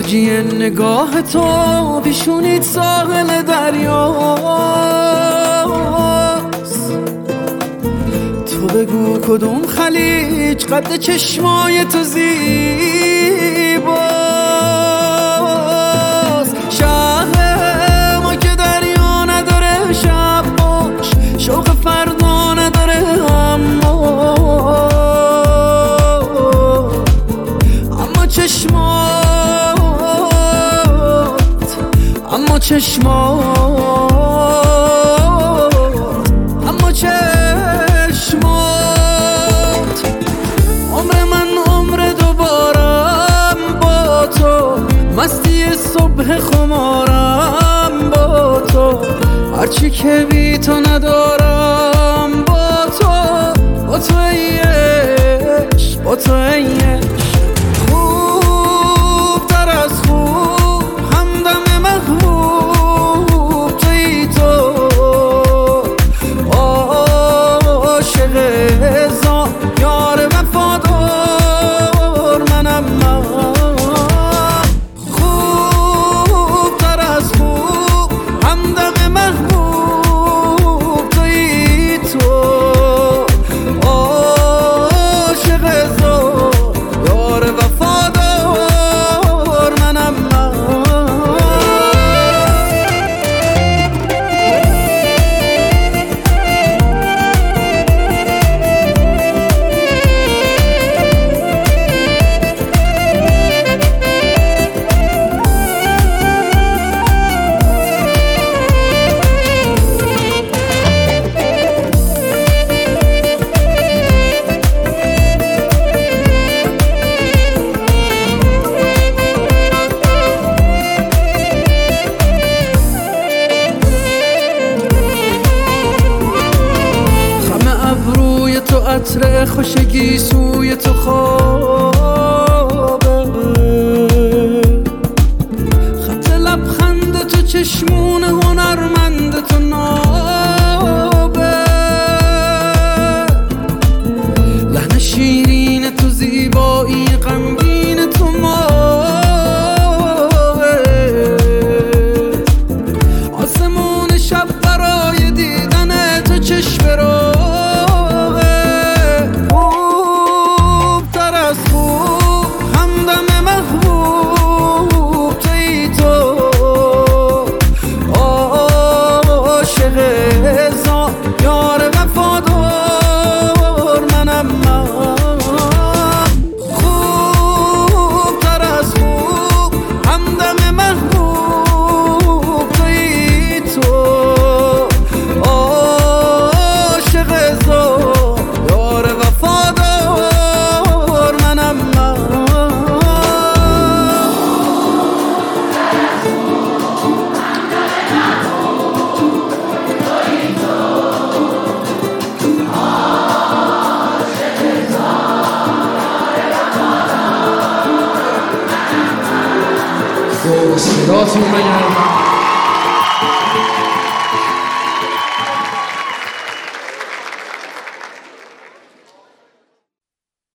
موجی نگاه تو پیشونیت ساحل دریاست. تو بگو کدوم خلیج قد چشمای تو زیباست. شهر ما که دریا نداره شب باش، شوق فردا نداره اما چشمات عمر من عمر دوبارم با تو، مستی صبح خمارم با تو، هرچی که بی تو ندارم با تو، با تو ای عشق، با تو ای عشق. خوب تر از خوب همدم محبوب توی تو، عاشق هزار یار وفادار منم من. خوب تر از خوب همدم محبوب توی تو، عاشق هزار یار وفادار منم من. تو عطر خوشگی سوی تو خوابه، خط لبخند تو چشمون هنرمند تو نابه، لحن شیرین تو زیبایی غمگین تو ماه، آسمون شب برای دیدن تو چشم رو یار وفادار منم من. خوب تر از خوب همدم محبوب توی تو، عاشق هزار یار وفادار منم من. صداتون بگم